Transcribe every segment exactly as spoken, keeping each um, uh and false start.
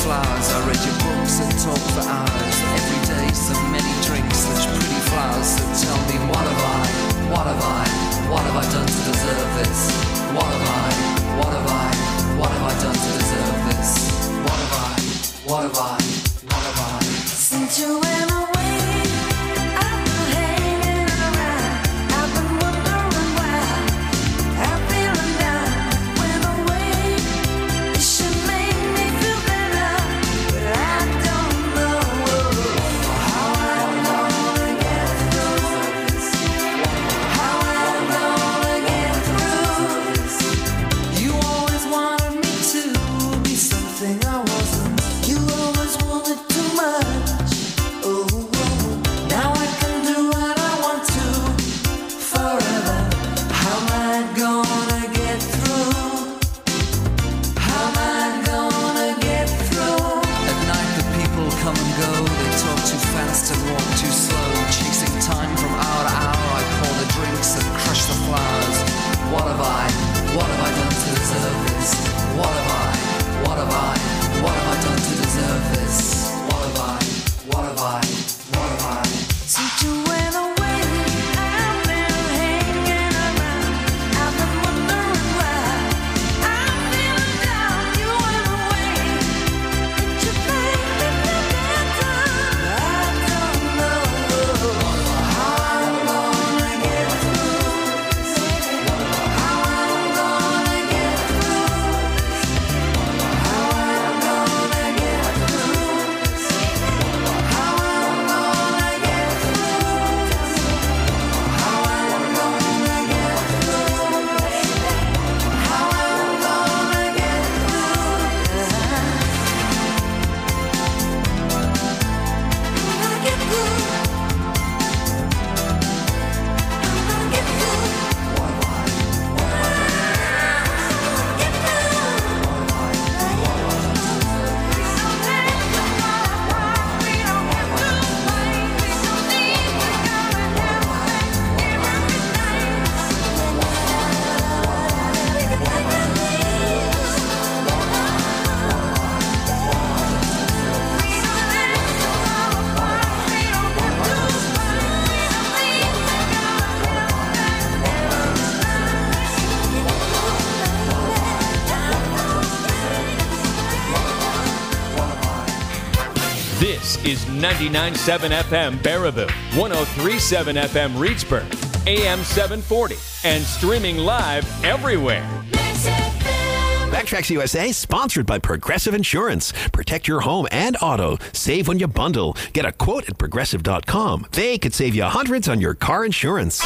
flowers. I read your books and talked for hours. Every day so many drinks, such pretty flowers. So tell me, what have I, what have I, what have I done to deserve this? What have I, what have I, what have I done to deserve this? What have I, what have I, what have I? Since you went away, I've been hanging around. I've been wondering why I'm feeling down. Went away, it should make me feel better, but I don't know how I'm gonna get through this. How I'm gonna get through this. You always wanted me to be something I wasn't. You always wanted too much. Oh, now I can do what I want to forever. How am I gonna get through? How am I gonna get through? At night the people come and go. They talk too fast and walk too slow. Chasing time from hour to hour. I pour the drinks and crush the flowers. What have I, what have I done to deserve this? What have I, what have I, what have I done to deserve this? What have I, what have I, what have I? Since you went away, I've been hanging around. I've been wondering why I'm feeling down. You went away, did you make me feel better? I don't know how I'm gonna get through this. How I'm gonna get through this. How I'm gonna get through this. How I'm gonna get through this. How I'm gonna get through this. How I'm gonna get through this. I'm gonna get through. I'm gonna get through. What have I? What have I? Get through. What have I? What have I done to deserve this? We don't have to fight. We don't need to go and have sex. Give everything. We can take it easy. We don't have to fall apart. We don't have to fight. We don't need to go and have sex. This is ninety-nine point seven F M Baraboo, one oh three point seven F M Reedsburg, A M seven forty, and streaming live everywhere. Backtracks U S A, sponsored by Progressive Insurance. Protect your home and auto. Save when you bundle. Get a quote at progressive dot com. They could save you hundreds on your car insurance.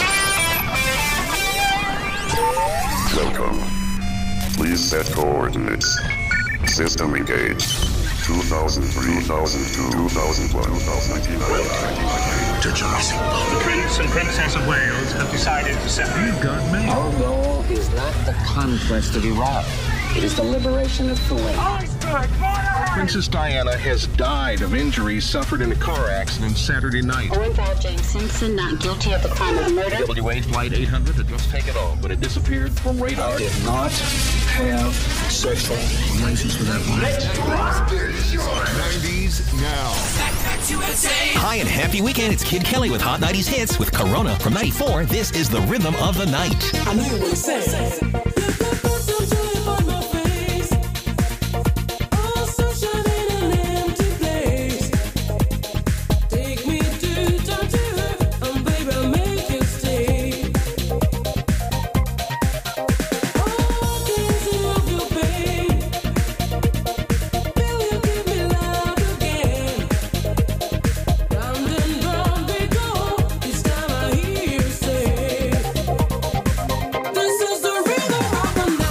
Welcome. Please set coordinates. System engaged. two thousand three, two thousand two, two thousand one, two thousand ninety-nine. The Prince and Princess of Wales have decided to separate. You got me. Our goal is not the conquest of Iraq. It is the liberation of Kuwait. Princess Diana has died of injuries suffered in a car accident Saturday night. Owen found James Simpson not guilty of the crime of murder. W A Flight eight hundred had just taken off, but it disappeared from radar. I did not have sexual relations with that woman. nineties now. Hi and happy weekend. It's Kid Kelly with Hot nineties Hits with Corona from ninety-four. This is the rhythm of the night. I know you want to say. This is the rhythm of the night.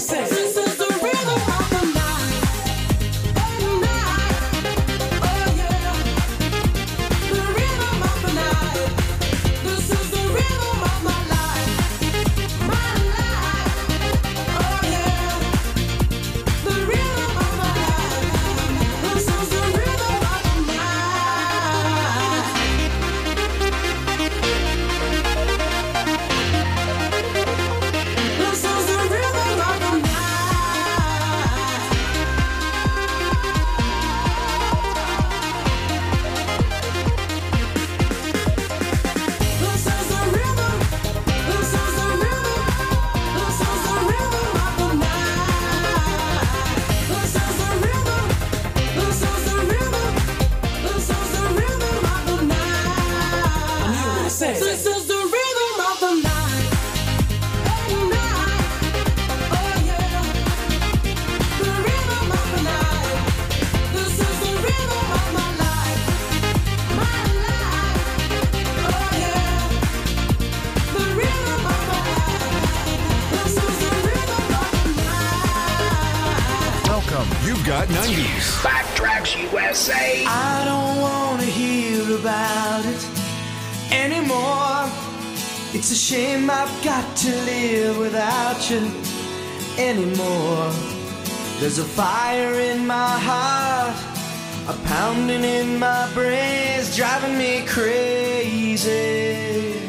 You've got nineties. Backtracks U S A. I don't want to hear about it anymore. It's a shame I've got to live without you anymore. There's a fire in my heart, a pounding in my brains, driving me crazy.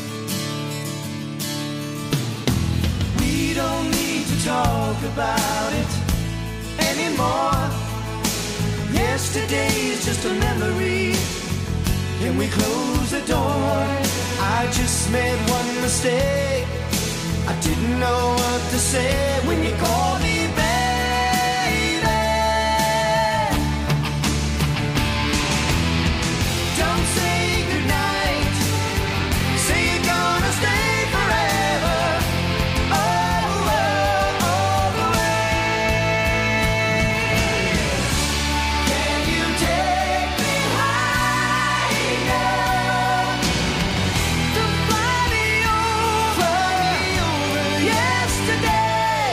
We don't need to talk about it anymore. Yesterday's just a memory, and we close the door. I just made one mistake. I didn't know what to say when you called me baby. Don't say goodnight, say you're gonna stay forever. Oh, oh, all the way. Can you take me higher to fly me over, yesterday?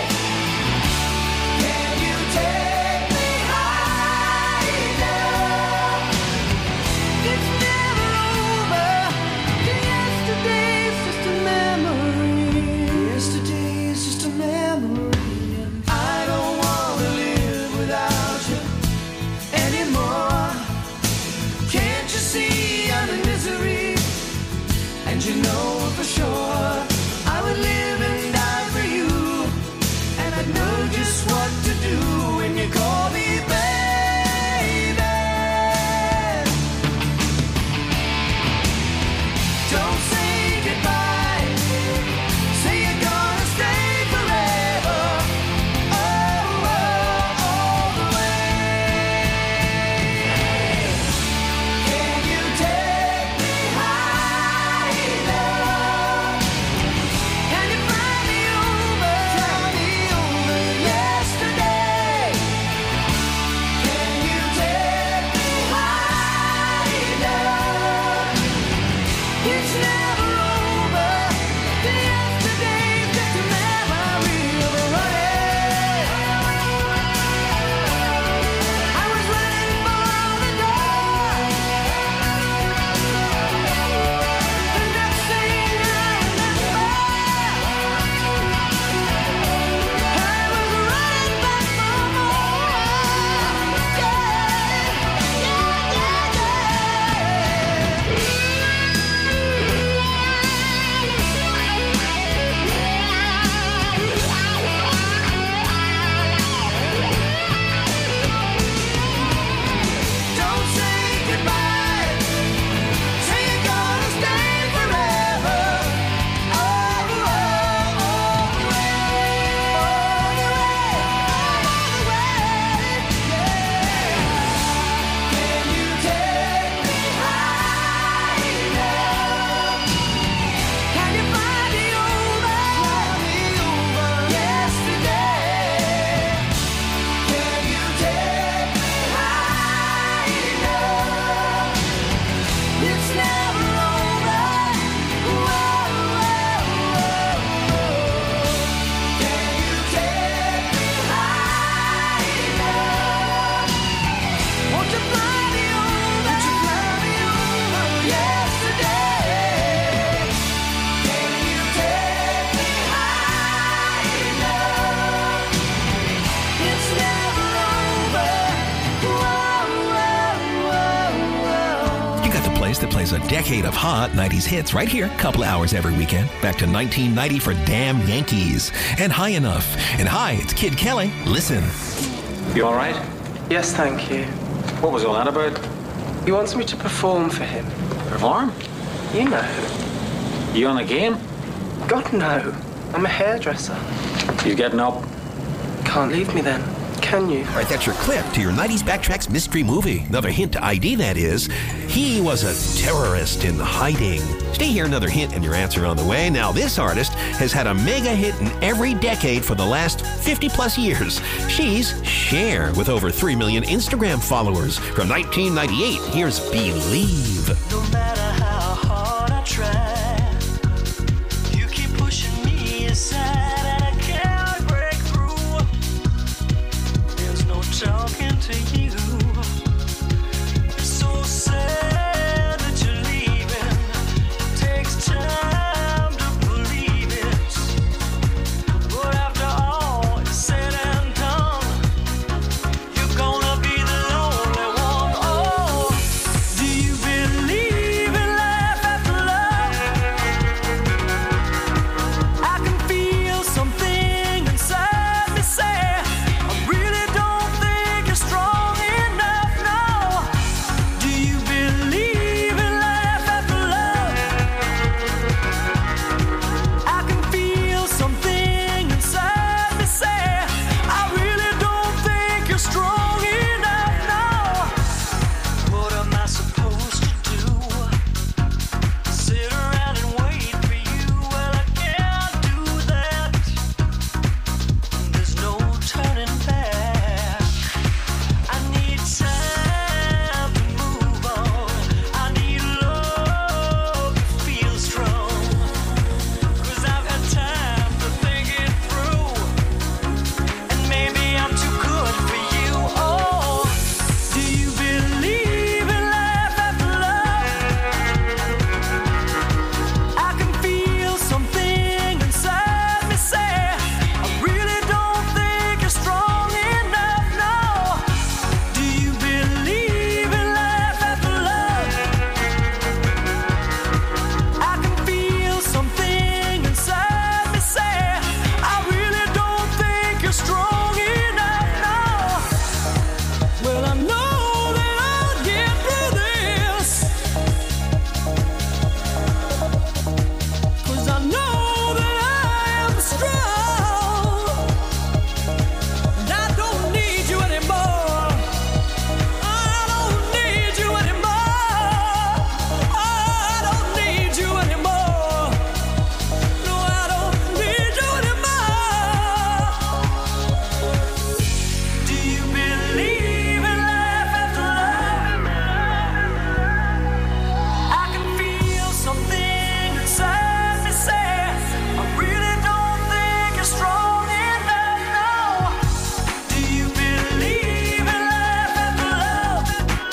voice that plays a decade of hot nineties hits right here, couple hours every weekend. Back to nineteen ninety for Damn Yankees and High Enough. And hi, it's Kid Kelly. Listen. You all right? Yes, thank you. What was all that about? He wants me to perform for him. Perform? You know. You on a game? God, no. I'm a hairdresser. You getting up? Can't leave me then, can you? All right, that's your clip to your nineties Backtracks mystery movie. Another hint to I D, that is. He was a terrorist in hiding. Stay here, another hint and your answer on the way. Now, this artist has had a mega hit in every decade for the last fifty plus years. She's Cher, with over three million Instagram followers. From nineteen ninety-eight, here's Believe. No matter how hard I try, you keep pushing me aside and I can't break through. There's no talking to you. It's so sad that you're leaving. It takes time to believe it. But after all is said and done, you're gonna be the lonely one. Oh, do you believe in life after love? I can feel something inside me say, I really don't think you're strong enough, no. Do you believe in life after love? I can feel something inside me say, I really don't think you're strong enough, no. What am I supposed to do? Sit around and wait for you? Well, I can't do that. There's no turning back. I need time to move on. I need love to feel strong. Cause I've had time to think it through. And maybe I'm too good for you. Oh, do you believe in life after love? I can feel something inside me say, I really don't think you're strong enough, no. Do you believe in life after love? I can feel something inside me say, I really don't think you're strong enough, no. Well, I know that I'll get through this, 'cause I know that I am strong. And I don't need you anymore. I don't need you anymore. I don't need you anymore. No, I don't need you anymore. Do you believe in life after love? I can feel something inside me say, I really don't think you're strong enough, no. Do you believe in life after love?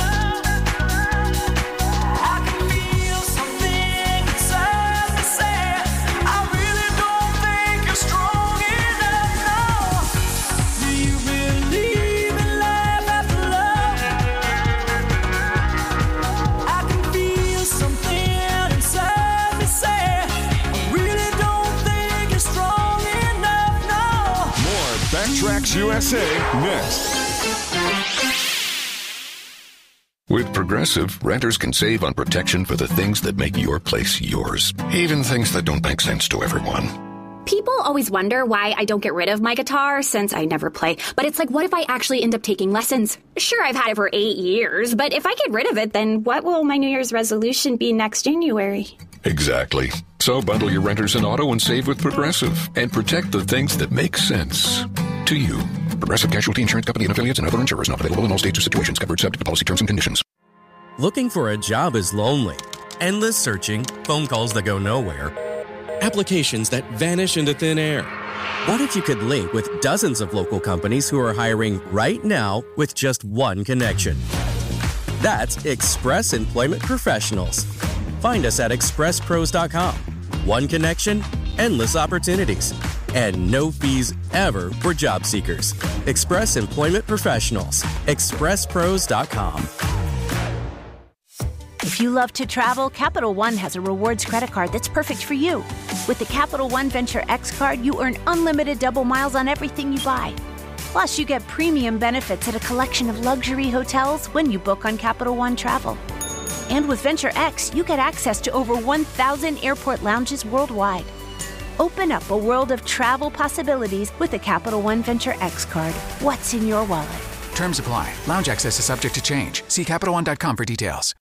I can feel something inside me say, I really don't think you're strong enough, no. Do you believe in life after love? I can feel something inside me say, I really don't think you're strong enough, no. More Backtracks U S A next. With Progressive, renters can save on protection for the things that make your place yours, even things that don't make sense to everyone. People always wonder why I don't get rid of my guitar since I never play. But it's like, what if I actually end up taking lessons? Sure, I've had it for eight years, but if I get rid of it, then what will my New Year's resolution be next January? Exactly. So bundle your renters and auto and save with Progressive and protect the things that make sense to you. Progressive Casualty Insurance Company and affiliates and other insurers not available in all states or situations. Coverage subject to policy terms and conditions. Looking for a job is lonely. Endless searching, phone calls that go nowhere, applications that vanish into thin air. What if you could link with dozens of local companies who are hiring right now with just one connection? That's Express Employment Professionals. Find us at express pros dot com. One connection, endless opportunities, and no fees ever for job seekers. Express Employment Professionals. express pros dot com. If you love to travel, Capital One has a rewards credit card that's perfect for you. With the Capital One Venture X card, you earn unlimited double miles on everything you buy. Plus, you get premium benefits at a collection of luxury hotels when you book on Capital One Travel. And with Venture X, you get access to over one thousand airport lounges worldwide. Open up a world of travel possibilities with the Capital One Venture X card. What's in your wallet? Terms apply. Lounge access is subject to change. See Capital One dot com for details.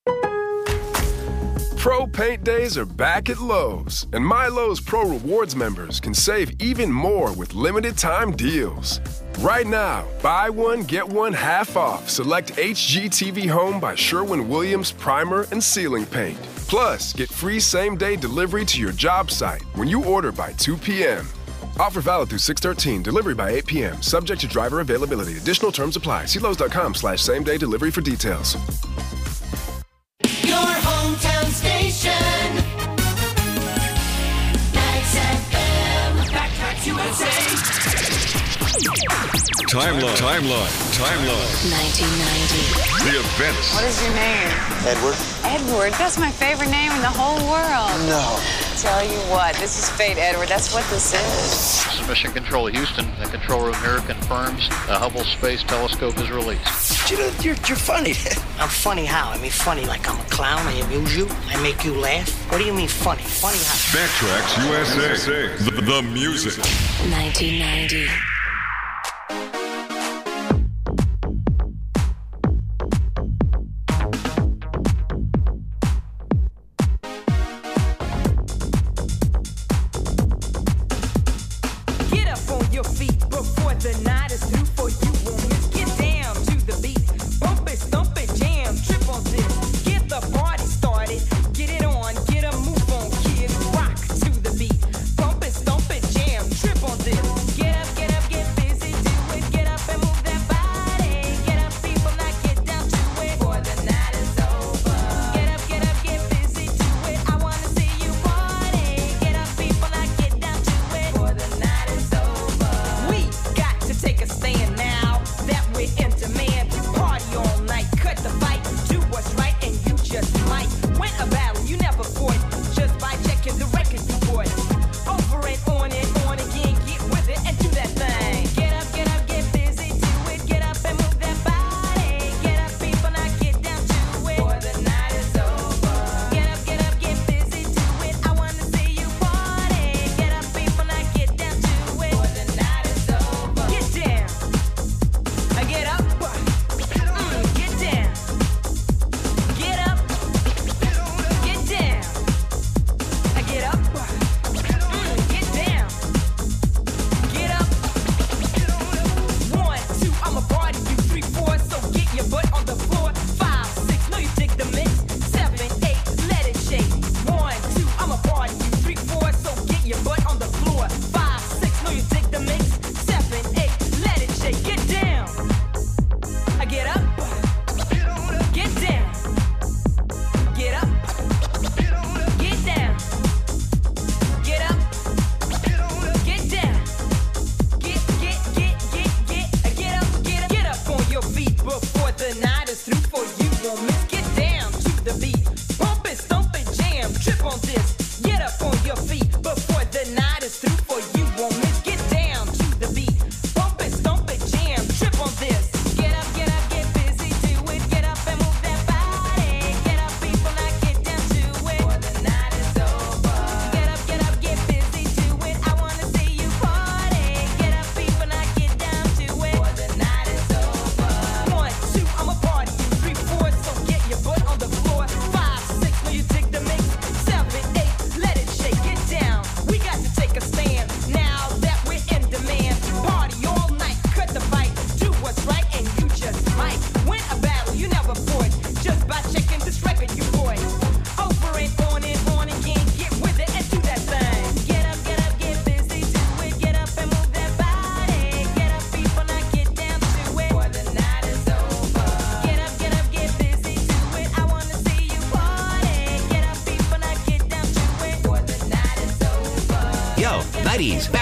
Pro Paint Days are back at Lowe's, and My Lowe's Pro Rewards members can save even more with limited time deals. Right now, buy one, get one half off select H G T V Home by Sherwin-Williams primer and ceiling paint. Plus, get free same-day delivery to your job site when you order by two p.m. Offer valid through six thirteen, delivery by eight p.m., subject to driver availability. Additional terms apply. See Lowe's.com slash same-day delivery for details. Your hometown station. Max F M. Backtracks U S A. Timeline, timeline, timeline. nineteen ninety. The events. What is your name? Edward. Edward. That's my favorite name in the whole world. No. Tell you what, this is fate, Edward. That's what this is. This is Mission Control Houston. The control room here confirms the Hubble Space Telescope is released. You know, you're, you're funny. I'm funny how? I mean, funny like I'm a clown. I amuse you. I make you laugh. What do you mean funny? Funny how? Backtracks U S A. The, the music. nineteen ninety. Get up, get up, get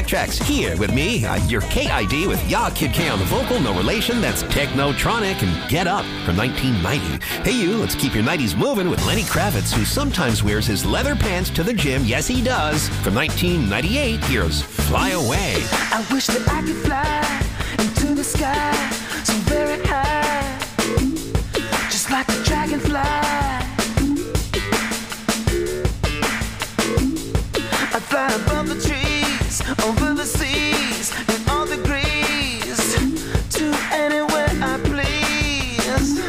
Backtracks here with me, uh, your K I D with Ya Kid K on the vocal, no relation, that's Technotronic and Get Up from nineteen ninety. Hey you, let's keep your nineties moving with Lenny Kravitz, who sometimes wears his leather pants to the gym. Yes, he does. From nineteen ninety-eight, here's Fly Away. I wish that I could fly into the sky so very high, just like a dragonfly. I'd fly above the trees, over the seas, in all degrees, to anywhere I please.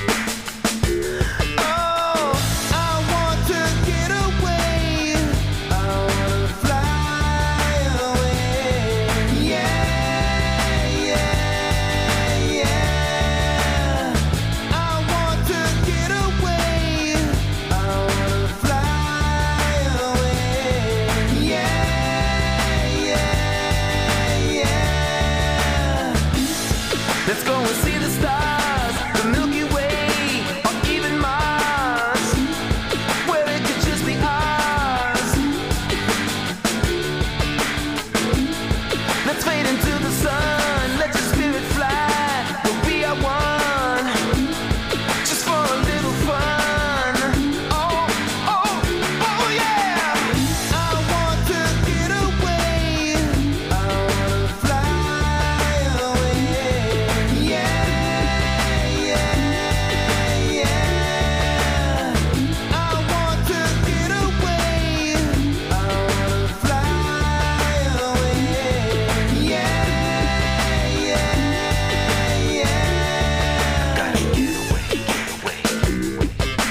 Oh, I want to get away. I wanna fly away. Yeah, yeah, yeah. I want to get away. I wanna fly away. Yeah, yeah, yeah. Let's go and see the stars, the Milky Way, or even Mars, where it could just be ours. Let's fade into the sun, let your spirit fly, we'll be our one, just for a little fun. Oh, oh, oh yeah. I want to get away. I wanna fly away. Yeah, yeah, yeah. I want to get away. I wanna fly away. Yeah, yeah, yeah. Gotta get away, get away.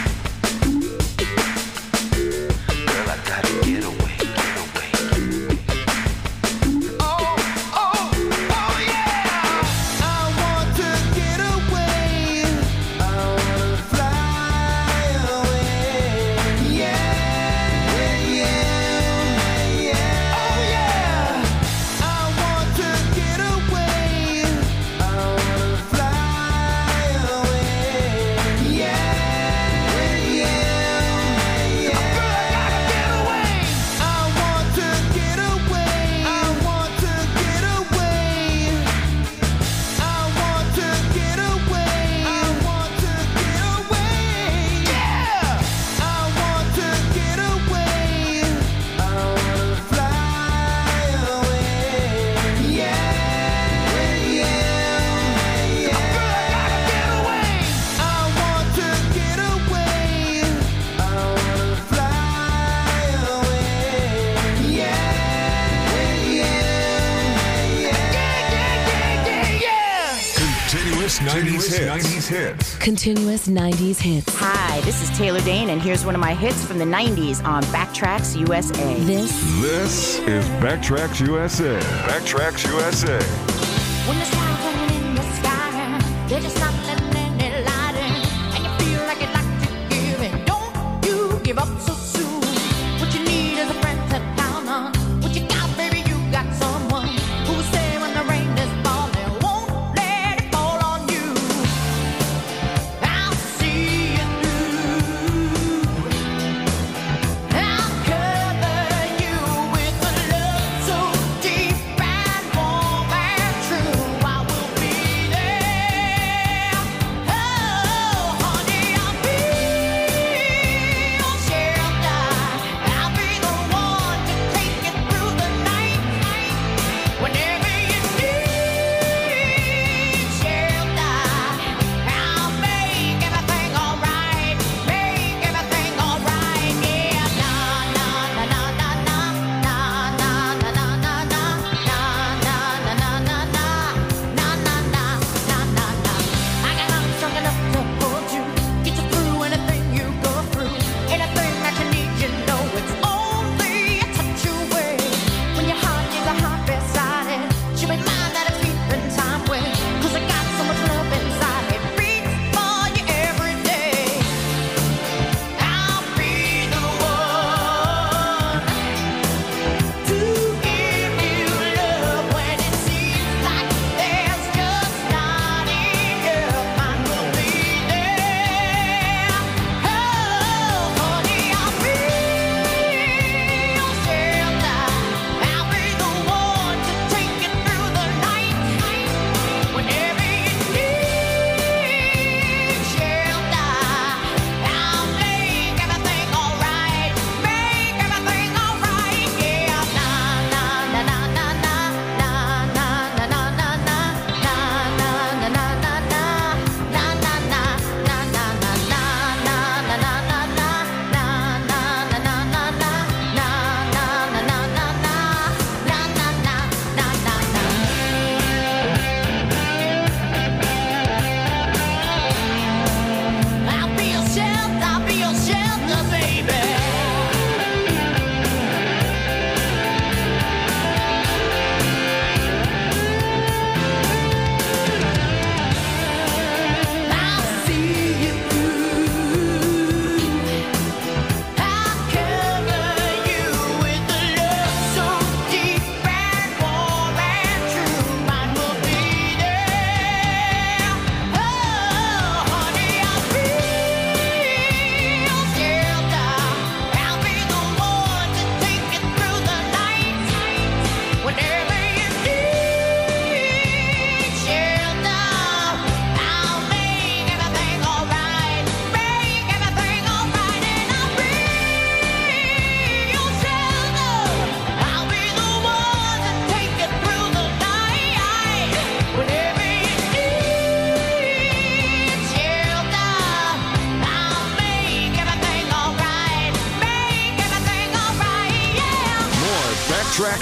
Girl, I gotta get away, get away. Oh, oh, oh yeah. I want to get away. I wanna fly away. Yeah, yeah, yeah. Oh yeah. I want to get away. I wanna fly away. Yeah, yeah, yeah. Girl, I gotta get away. I want to get away. I want to get away. I want to get away. I want to get away. Yeah. I want to get away. I wanna fly away. Yeah, yeah, yeah. Girl, I gotta get away. I want to get away. I wanna fly away. Yeah, yeah, yeah, yeah, yeah. Continuous nineties hits. nineties hits. Continuous nineties hits. Hi, this is Taylor Dane, and here's one of my hits from the nineties on Backtracks U S A. This This is Backtracks U S A. Backtracks U S A. When the stars hanging in the sky, they're just not letting any light in, and you feel like you'd like to give in. Don't you give up so soon. What you need is a friend to count on. What you got, baby, you got someone who will stay when the rain is falling, won't let it fall on you. I'll see you through. I'll cover you with a love so deep and warm and true. I will be there.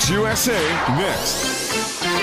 Tracks U S A next.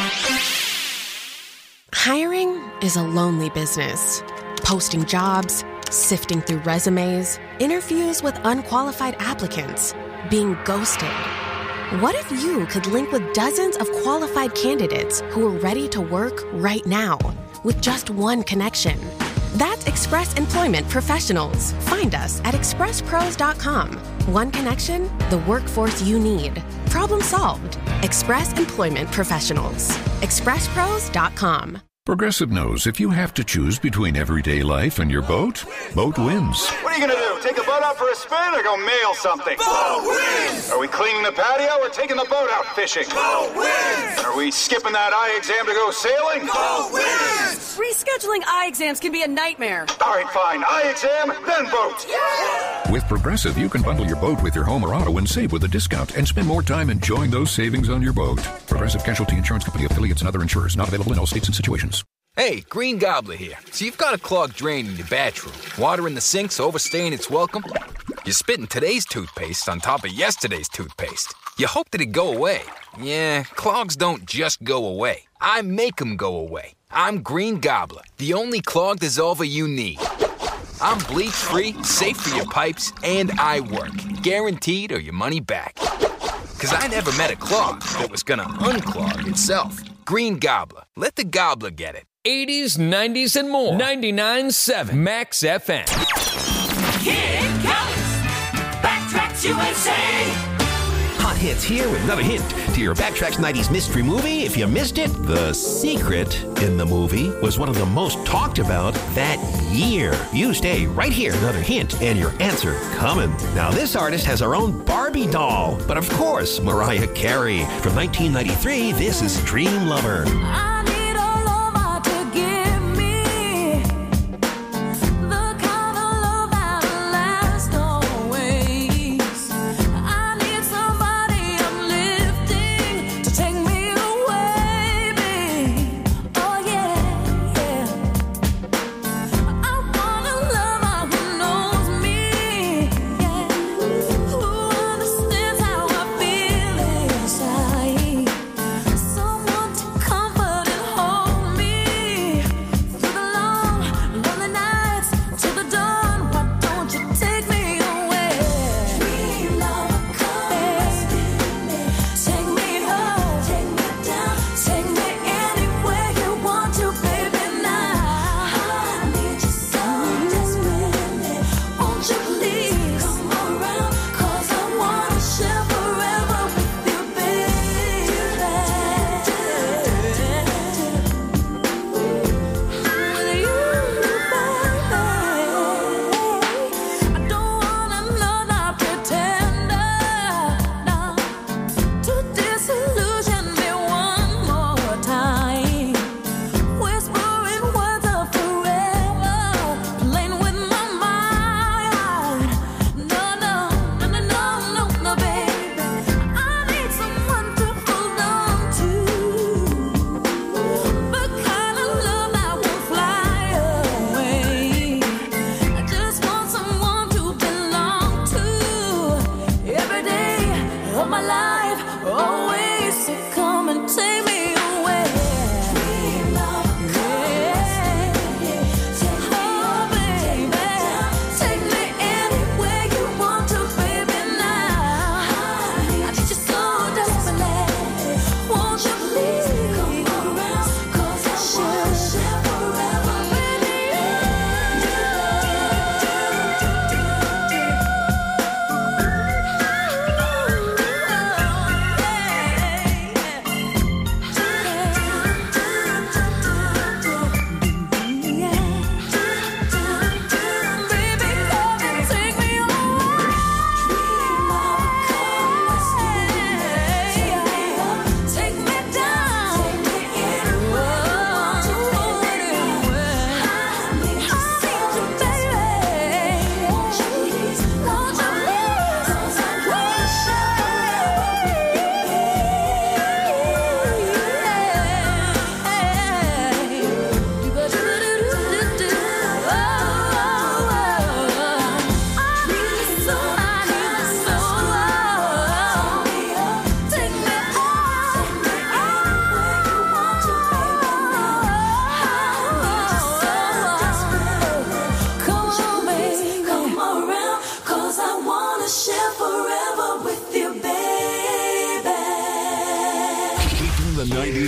Hiring is a lonely business. Posting jobs, sifting through resumes, interviews with unqualified applicants, being ghosted. What if you could link with dozens of qualified candidates who are ready to work right now with just one connection? That's Express Employment Professionals. Find us at express pros dot com. One connection, the workforce you need. Problem solved. Express Employment Professionals. express pros dot com. Progressive knows if you have to choose between everyday life and your boat, boat wins. What are you going to do? Take the boat out for a spin or go mail something? Boat wins! Are we cleaning the patio or taking the boat out fishing? Boat wins! Are we skipping that eye exam to go sailing? Boat wins! Rescheduling eye exams can be a nightmare. All right, fine. Eye exam, then boat. Yeah! With Progressive, you can bundle your boat with your home or auto and save with a discount and spend more time enjoying those savings on your boat. Progressive Casualty Insurance Company, affiliates, and other insurers. Not available in all states and situations. Hey, Green Gobbler here. So you've got a clogged drain in your bathroom. Water in the sink's overstaying its welcome. You're spitting today's toothpaste on top of yesterday's toothpaste. You hope that it'd go away. Yeah, clogs don't just go away. I make them go away. I'm Green Gobbler, the only clog dissolver you need. I'm bleach-free, safe for your pipes, and I work. Guaranteed or your money back. Because I never met a clog that was gonna unclog itself. Green Gobbler. Let the gobbler get it. eighties, nineties, and more. ninety-nine point seven Max F M. Here it comes. Backtracks U S A. Hot hits here with another hint to your Backtracks nineties mystery movie. If you missed it, the secret in the movie was one of the most talked about that year. You stay right here, another hint, and your answer coming. Now, this artist has her own Barbie doll, but of course, Mariah Carey. From nineteen ninety-three, this is Dream Lover. I need a lover to give me the kind of love that lasts always. I need somebody uplifting to take me away, babe. Oh yeah, yeah. I want a lover who knows me, yeah. Who understands how I feel inside. Someone to comfort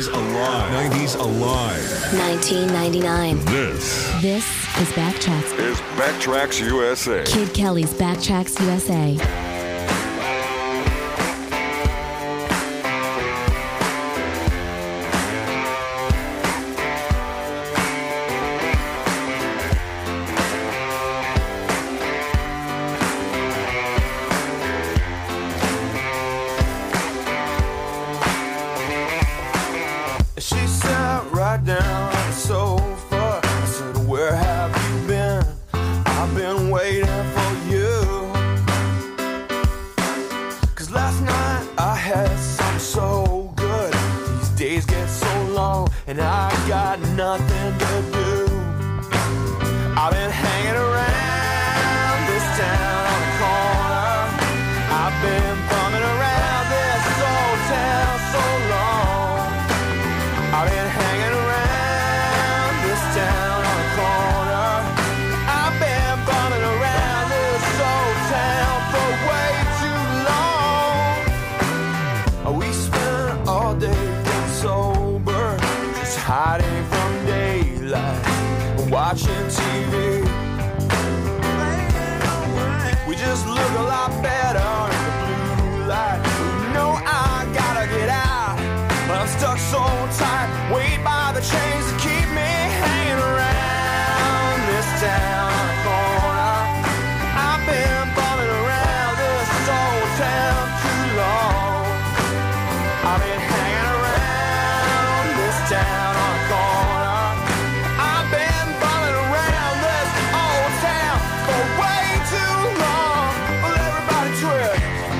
nineties alive. nineties alive. nineteen ninety-nine. This This is Backtracks. is Backtracks U S A. Kid Kelly's Backtracks U S A. She sat right down on the sofa. I said, where have you been? I've been waiting for you. Cause last night I had something so good. These days get so long and I got nothing to do. I've been hanging around this town on the corner. I've been bumming around this old town so long. I've been hanging around this town on the corner. I've been bumming around this old town for way too long. We spent all day getting sober, just hiding from daylight, watching T V. We just look a lot better in the blue light. You know I gotta get out, but I'm stuck so tight, weighed by the chains that keep me hanging around this town on the corner. I've been bumming around this old town too long. I've been hanging around this town on the corner. I've been bumming around this old town for way too long. Well, everybody twist.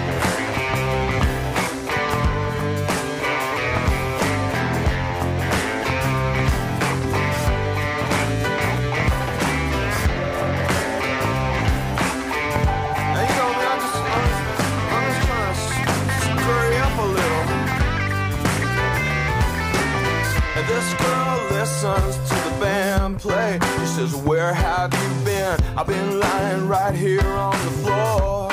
Now, you know, man, I'm just, I'm just, I'm just trying to scurry up a little. And this girl listens to the band play. She says, where have you been? I've been lying right here on the floor.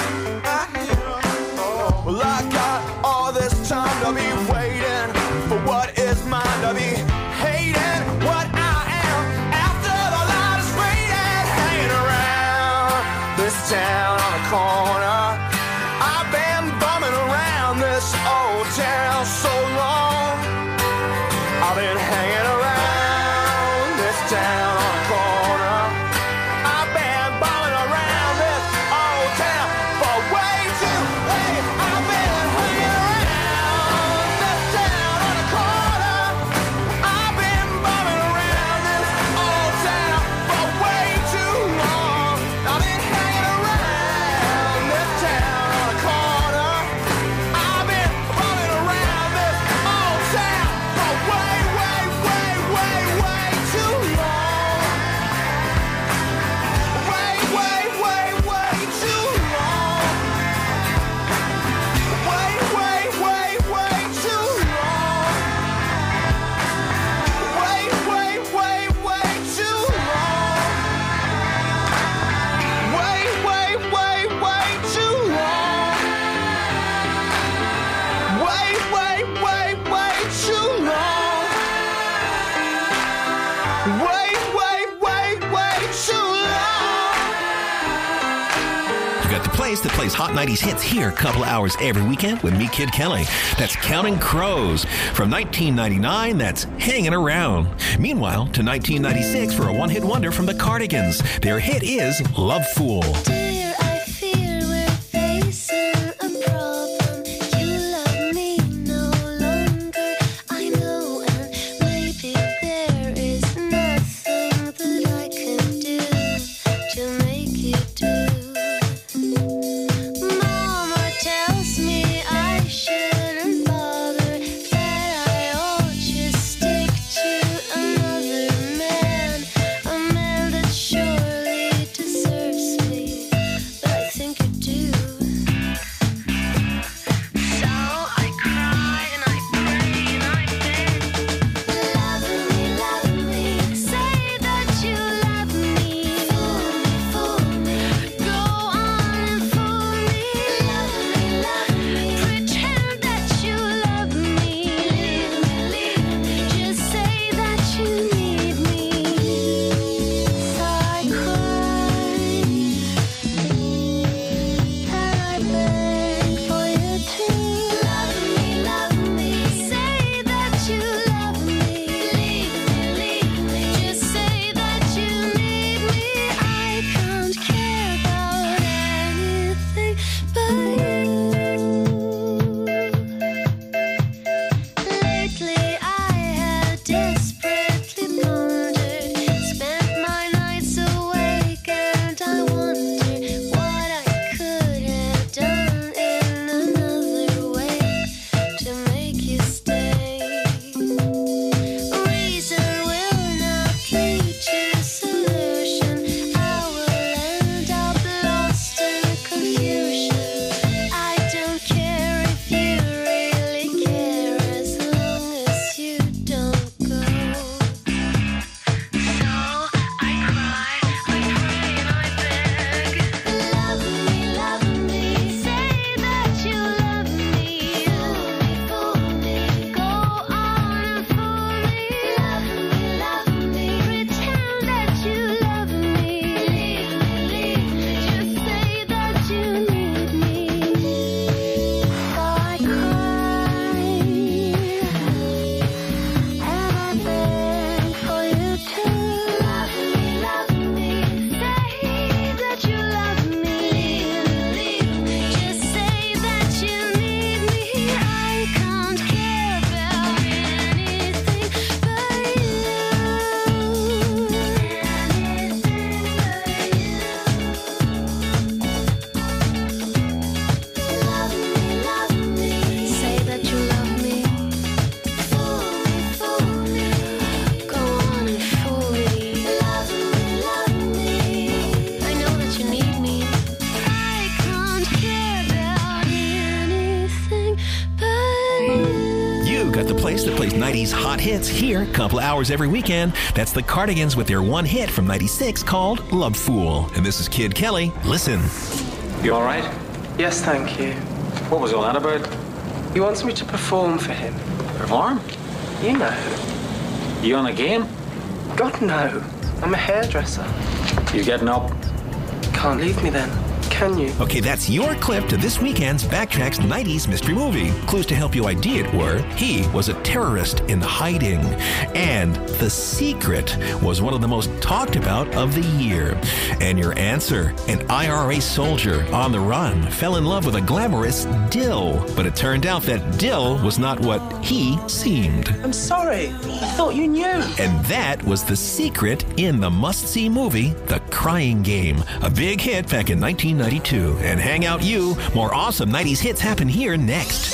Well, I got all this time to be waiting for what is mine, to be hating what I am after the light is fading. Hanging around this town on the corner. I've been bumming around this old town so long. I've been hanging around this town on the corner. I've been bumming around this old town for way too late. I've been hanging around this town on the corner. I've been bumming around this old town for way too long. I've been hanging around this town on the corner. I've been bumming around this old town for way, way, way, way, way too long. Way, way, way, way too long. Way, way, way, way too long. Way, way, way, way too long. Way, way, way, way too long. Way, way, way, way too long. Way, way, way, way too long. You got the place that plays Hot nineties hits here a couple of hours every weekend with me, Kid Kelly. That's Counting Crows. From nineteen ninety-nine, that's Hanging Around. Meanwhile, to nineteen ninety-six for a one-hit wonder from the Cardigans. Their hit is Love Fool. Dear, I fear we're facing a problem. You love me no longer. I know, and maybe there is nothing that I can do to make you do. Mama tells me I shouldn't bother, that I ought just stick to another man, a man that surely deserves me. place that plays nineties hot hits here a couple hours every weekend. That's the Cardigans with their one hit from ninety-six called Love Fool. And this is Kid Kelly. Listen. You all right? Yes, thank you. What was all that about? He wants me to perform for him. Perform? You know. You on a game? God, no. I'm a hairdresser. You getting up? Can't leave me then, can you? Okay, that's your clip to this weekend's Backtracks nineties mystery movie. Clues to help you I D it were, he was a terrorist in hiding, and The Secret was one of the most talked about of the year. And your answer, an I R A soldier on the run fell in love with a glamorous Dill, but it turned out that Dill was not what he seemed. I'm sorry, I thought you knew. And that was The Secret in the must-see movie, The Crying Game, a big hit back in nineteen ninety-two. And hang out you, more awesome nineties hits happen here next.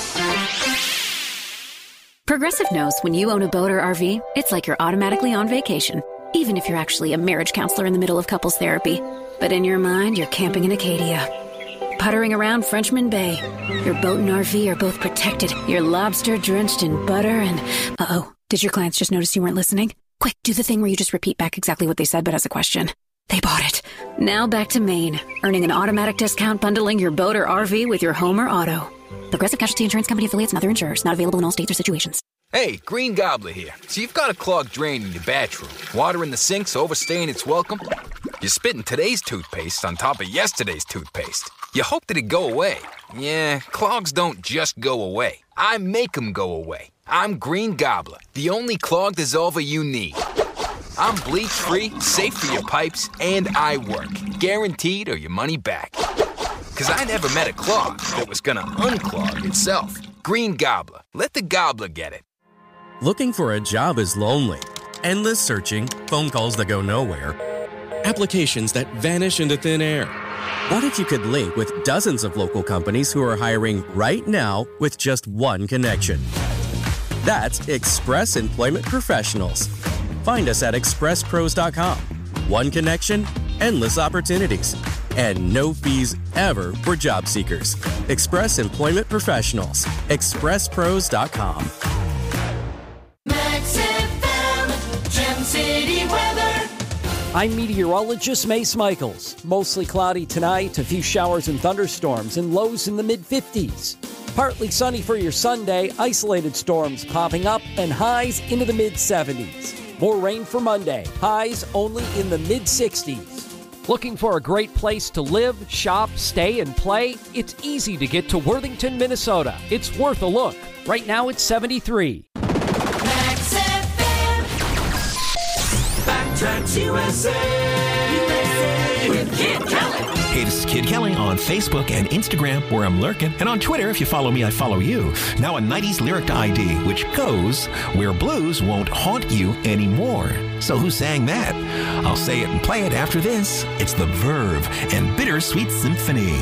Progressive knows when you own a boat or R V, it's like you're automatically on vacation, even if you're actually a marriage counselor in the middle of couples therapy. But in your mind, you're camping in Acadia, puttering around Frenchman Bay. Your boat and R V are both protected. You're lobster drenched in butter and... Uh-oh, did your clients just notice you weren't listening? Quick, do the thing where you just repeat back exactly what they said but as a question. They bought it. Now back to Maine, earning an automatic discount bundling your boat or R V with your home or auto. Progressive Casualty Insurance Company affiliates and other insurers. Not available in all states or situations. Hey, Green Gobbler here. So you've got a clogged drain in your bathroom. Water in the sink's overstaying its welcome. You're spitting today's toothpaste on top of yesterday's toothpaste. You hope that it'd go away. Yeah, clogs don't just go away. I make them go away. I'm Green Gobbler, the only clog dissolver you need. I'm bleach-free, safe for your pipes, and I work. Guaranteed or your money back. Because I never met a clog that was going to unclog itself. Green Gobbler. Let the gobbler get it. Looking for a job is lonely. Endless searching, phone calls that go nowhere, applications that vanish into thin air. What if you could link with dozens of local companies who are hiring right now with just one connection? That's Express Employment Professionals. Find us at express pros dot com. One connection, endless opportunities, and no fees ever for job seekers. Express Employment Professionals. express pros dot com. Max F M, Gem City weather. I'm meteorologist Mace Michaels. Mostly cloudy tonight, a few showers and thunderstorms, and lows in the mid fifties. Partly sunny for your Sunday, isolated storms popping up, and highs into the mid seventies. More rain for Monday, highs only in the mid sixties. Looking for a great place to live, shop, stay, and play? It's easy to get to Worthington, Minnesota. It's worth a look. Right now it's seventy-three. Max F M. Backtracks U S A. U S A. With Kid Kelly. Hey, this is Kid Kelly on Facebook and Instagram, where I'm lurking. And on Twitter, if you follow me, I follow you. Now a nineties lyric I D, which goes, where blues won't haunt you anymore. So who sang that? I'll say it and play it after this. It's The Verve and Bittersweet Symphony.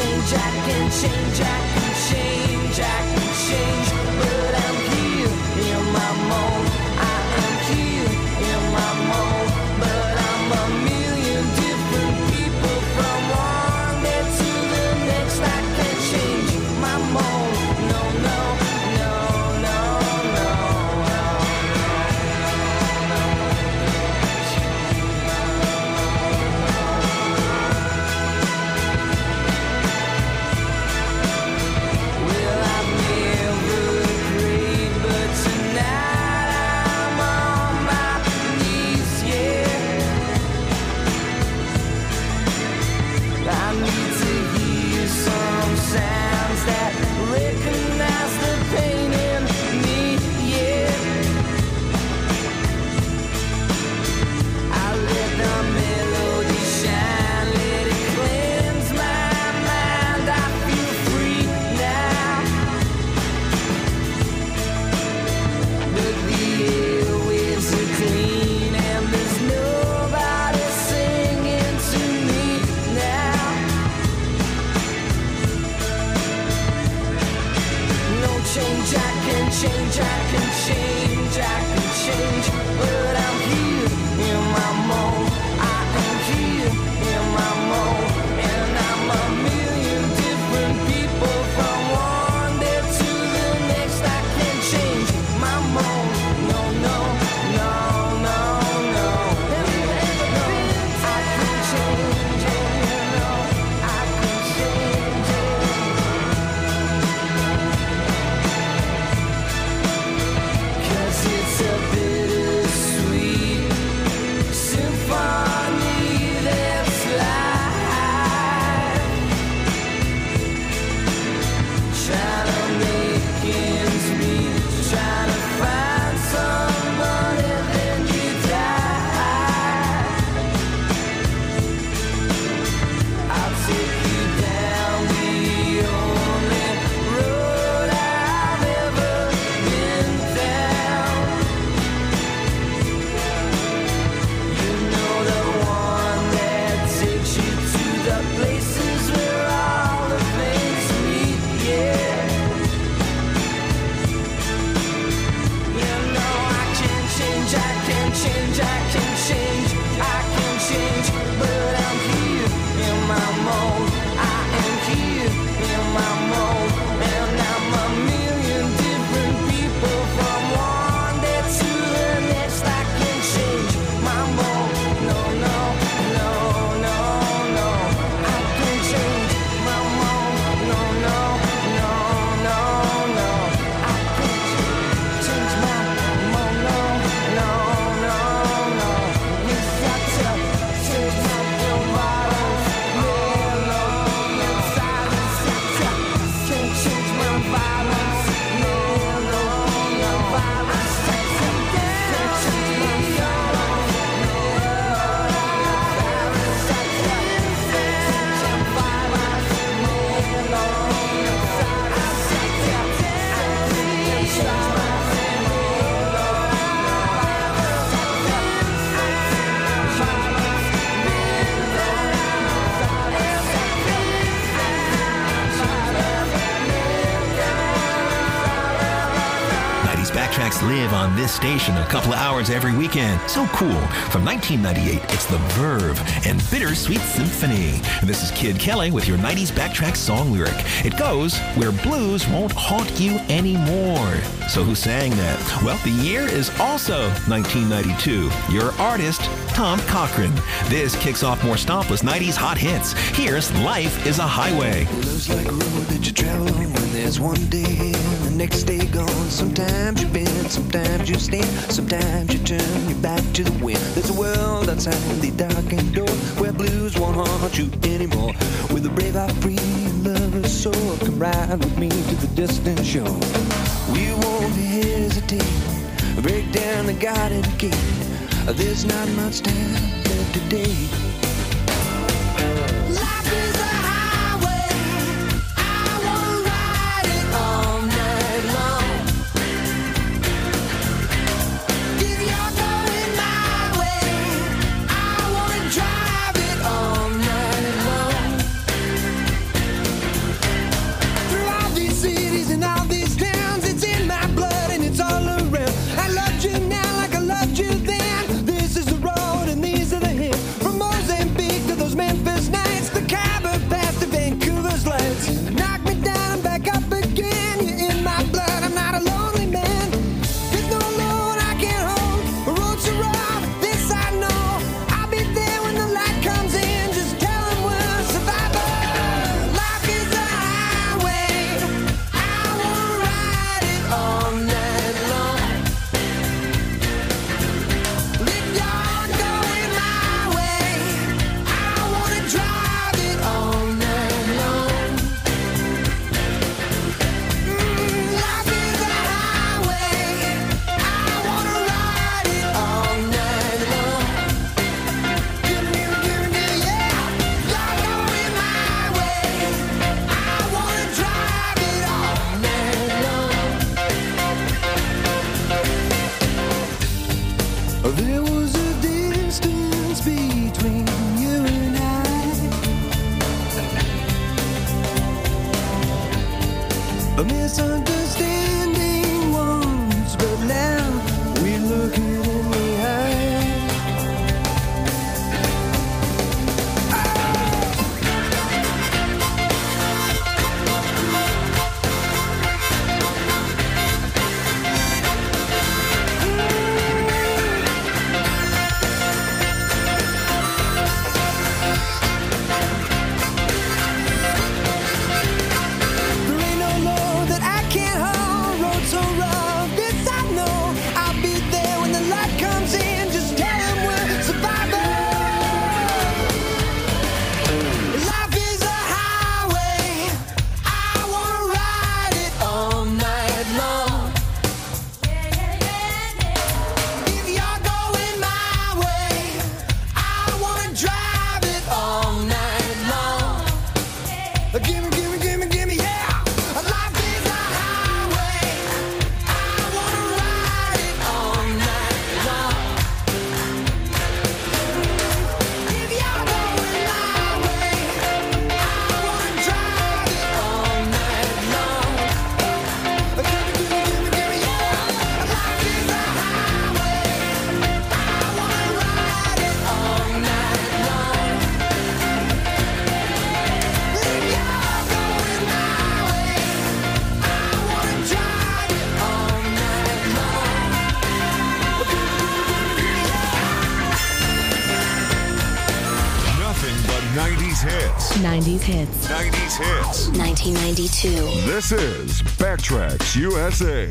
change, I can change, I can change, I can change. But I'm here in my mold. I am here in my mold. But I'm a million different people from one day to the next. I can't change my mold. No, no, no, no, no, no, Well, I've never prayed, but tonight I'm on my knees, yeah. I need to hear some sounds that recognize the pain in me, yeah. I let the melody shine, let it cleanse my mind. I feel free now. But the airwaves are clean and there's nobody singing to me now. No change, I can change, I can change, I can change. But I'm here in my mold. I am here in my mold. And I'm a million different people from one day to the next. I can change my mold. No, no, no, no, no. No, I can change it. No, I can change it. 'Cause it's a bittersweet symphony that's life. Trying to make ends meet, trying to find somebody, then you die. I'll take you down the only road I've ever been down. You know, the one that takes you to the places where all the things meet, yeah. You know, I can change, I can change, I can change, I can change. But I'm here in my mold. I am here in my mold. And I'm a million different people from one day to the next. I can change my mold. No, no, no, no, no. I can change my mold. No, no, no, no, no. I can change my mold. No, no, no, no. Yes, I tell, change my bottles. Melody and silence. I tell, can't change my violence. Melody and violence. I tell, can't change my sorrow. Melody and violence. I tell, can't change my violence. Melody and silence. I tell, can't change my nineties Backtracks live on this station a couple of hours every weekend. So cool. From nineteen ninety-eight, it's The Verve and Bittersweet Symphony. And this is Kid Kelly with your nineties Backtracks song lyric. It goes, "Where blues won't haunt you anymore." So who sang that? Well, the year is also nineteen ninety-two. Your artist, Tom Cochrane. This kicks off more stompless nineties hot hits. Here's Life is a Highway. Love's like a road that you travel on when there's one day and the next day gone. Sometimes you bend, sometimes you stand, sometimes you turn your back to the wind. There's a world outside the darkened door where blues won't haunt you anymore. With the brave heart free and lover's soul, come ride with me to the distant shore. We won't hesitate, break down the garden gate. There's not much time left today. Life is a highway, I wanna ride it all night long. If you're going my way, I wanna drive it all night long. A misunderstanding once, but now we look it in the eye. nineties hits. nineties hits. nineteen ninety-two. This is Backtracks U S A.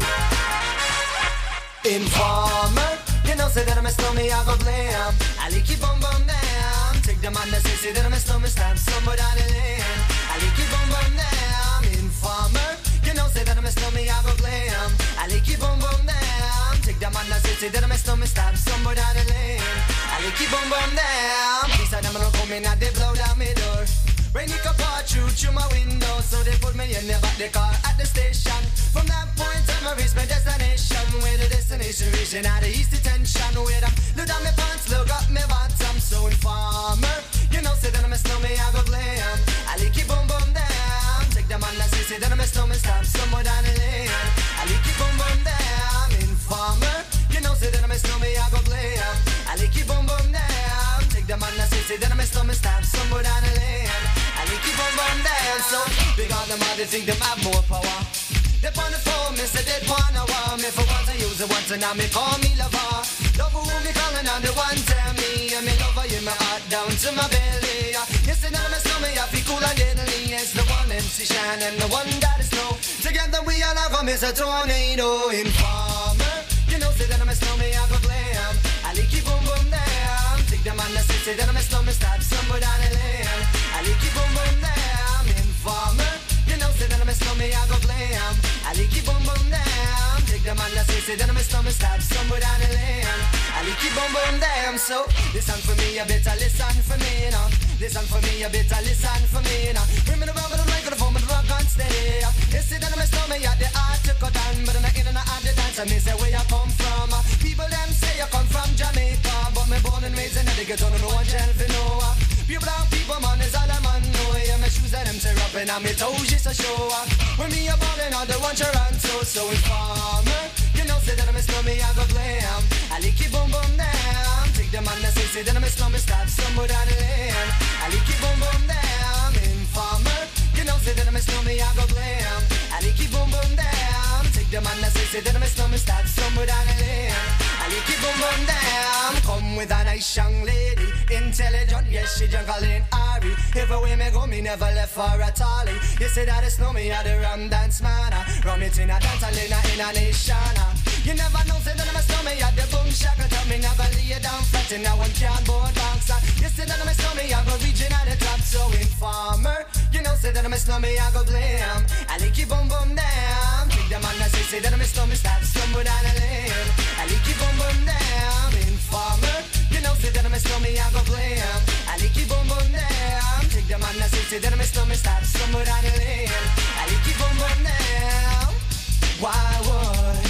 Informer, you know, say that I'm a snowman, I go blam. I like you bum bum down. Take the man that say, say that I'm a snowman, stamp somewhere down the lane. I like you bum bum down. Informer, you know, say that I'm a snowman, I go blam. I like you bum bum down. Take the man that say, say that I'm a snowman, stamp somewhere down the lane. I like you bum bum down. These are them gonna come in and they blow down my door. Rain it can pour through through my window, so they put me in the back the car at the station. From that point on, I reached my destination. Where the destination reaching out the east detention. Where I look down my pants, look up my bottom. So informer, you know, say that I'm a snowman, I go glam. I like it boom boom down. Take the man that say, say that I'm a snowman, stamp somewhere down the lane. I like it boom boom down. Informer, you know, say that I'm a snowman, I go glam. I like it boom boom down. Take the man that say, say that I'm a snowman, stamp somewhere down the lane. I like keep on run down, so big on them all, they think them have more power. They on the phone, me say they wanna want me for once I use it once and now me call me lover. Love who me calling on the one tell me, and me lover in my heart down to my belly. You say that I'm a snowman, I feel cool and deadly. It's the one M C Shine and the one that is snow. Together we all have a miss a tornado. Informer, you know say that I'm a snowman, I go glam. I like keep boom boom down. Take the man that say, say that I'm a snowman, stop somewhere down the lane. I like it boom boom down. Informer, you know say that I'm a snowman, I go glam. I like it boom boom down. Take the man that say, say that I'm a snowman, stop somewhere down the lane. I like it boom boom down. So listen for me, you better listen for me now. Listen for me, you better listen for me now. Bring me the rubber, the microphone, the rock and stay. You say that I'm a snowman, you the art to cut down, but I'm not in and out the dance. And me say where you come from. People them say you come from Jamaica, but me born and raised in the ghetto, no one tell for no. Pure brown people, man, is all a man know. Yeah, my shoes and them tear up and on me toes just a show. When me a ballin' on the one Toronto, so informer, you know say that I'm a snowman, I go glam. I like it boom boom down. Take the man that say, say that I'm a snowman, stop somewhere down the lane. I like it boom boom down. Informer, you know say that I'm a snowman, I go glam. I like it boom boom down. Take the man that say, say that I'm a snowman, stop somewhere down the lane. I like it boom boom down. Come with a nice young lady, intelligent, yes she juggling Ari. Everywhere me go, me never left for a tally. You say that it's no me at the rum dance man. Rum it in a dance, in a in a nation. You never know, say that I'm a snowman, at the boom shaka. Tell me never lay down flat in a one cardboard box. You say that I'm a snowman, I go reaching at the top. So informer, you know, say that I'm a snowman, I go blam. I like it boom boom down. Take the man that say, say that I'm a snowman, stop somewhere down the lane. I like it boom boom down. Informer, you know, say that I'm a snowman, I go blam. I like it boom boom down. Take the man that say, say that I'm a snowman, stop somewhere down the lane. I like it boom boom down. Why would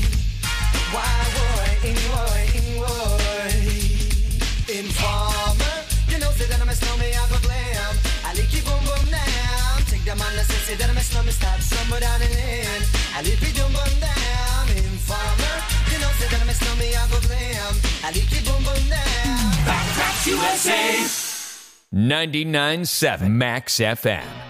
Why would Why would Informer, you know, say that I'm a snowman, I go glam. I like it boom boom down. Take the man I say, say that I'm a slummy start somewhere down in lane. I leave it boom boom down. Informer, you know, say that I'm a slummy, I go glam. I leave it boom boom down. Backtracks U S A ninety-nine point seven Max F M.